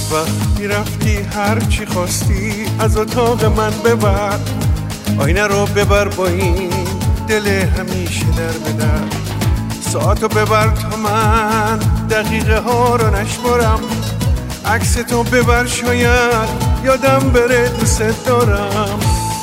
وقتی رفتی هر چی خواستی از اتاق من ببر، آینه رو ببر با این دل همیشه در به در، ساعتو ببر تا من دقیقه ها رو نشمارم، عکس تو ببر شاید یادم بره دوست دارم.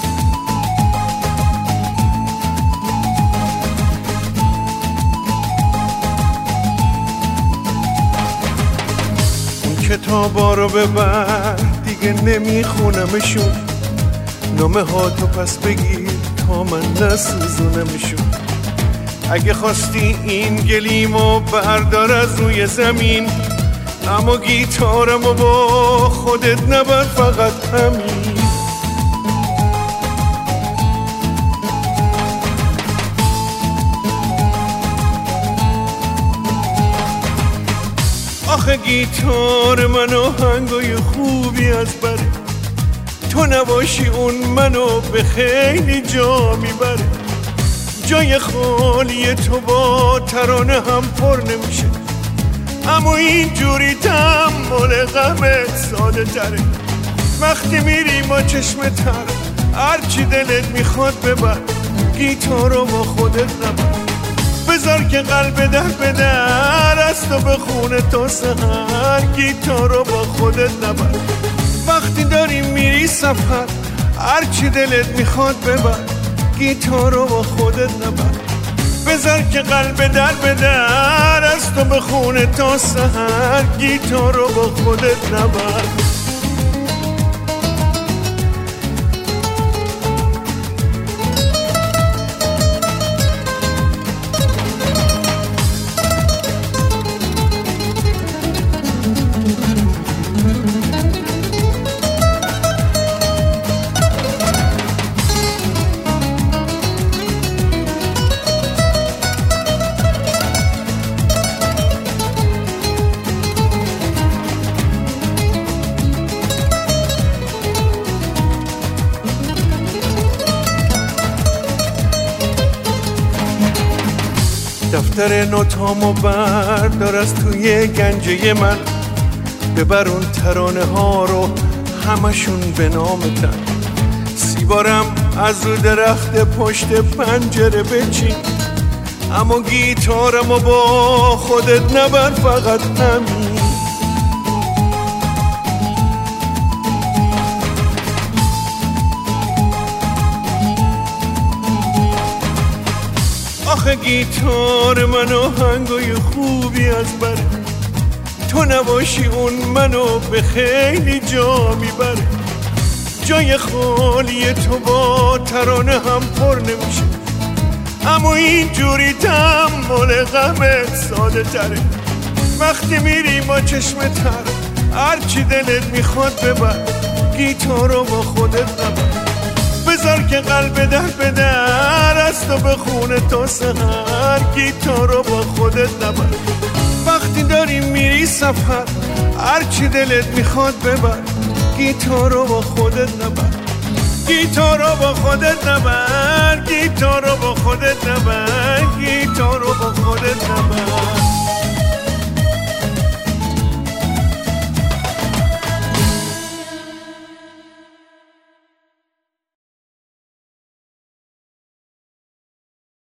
اون کتابا رو ببر دیگه نمیخونمشون، نامه ها تو پس بگیر تا من نسوزونمشون. اگه خواستی این گلیمو بردار از روی زمین، اما گیتارمو با خودت نبر فقط همین. آخه گیتار من آهنگای خوبی از بره، تو نباشی اون منو به خیلی جا میبره. جای خالی تو با ترانه هم پر نمیشه، اما اینجوری تحمل غمت ساده تره. وقتی میری با چشم تر هرچی دلت میخواد ببر، گیتارو با خودت نبر، بذار که قلب در به در از تو بخونه تا سحر، گیتارو با خودت نبر. وقتی داری میری سفر هرچی دلت میخواد ببر، گیتارو با خودت نبر، بذار که قلب در به در از تو بخونه تا سحر، گیتارو با خودت نبر. دفتر نوتامو بردار از توی گنجه من، ببر اون ترانه ها رو همشون به نامتن، سیبارم از رو درخت پشت پنجره بچین، اما گیتارمو با خودت نبر فقط همین. آخه گیتار من آهنگای خوبی از بره، تو نباشی اون منو به خیلی جا میبره. جای خالی تو با ترانه هم پر نمیشه، اما اینجوری تحمل غمت ساده تره. وقتی میری با چشم تر هرچی دلت میخواد ببر، گیتارو با خودت نبر، بذار که قلب در به در از تو بخونه تا سحر، گیتارو با خودت نبر. وقتی داری میری سفر هرچی دلت میخواد ببر، گیتارو با خودت نبر، گیتارو با خودت نبر، گیتارو با خودت نبر، گیتارو با خودت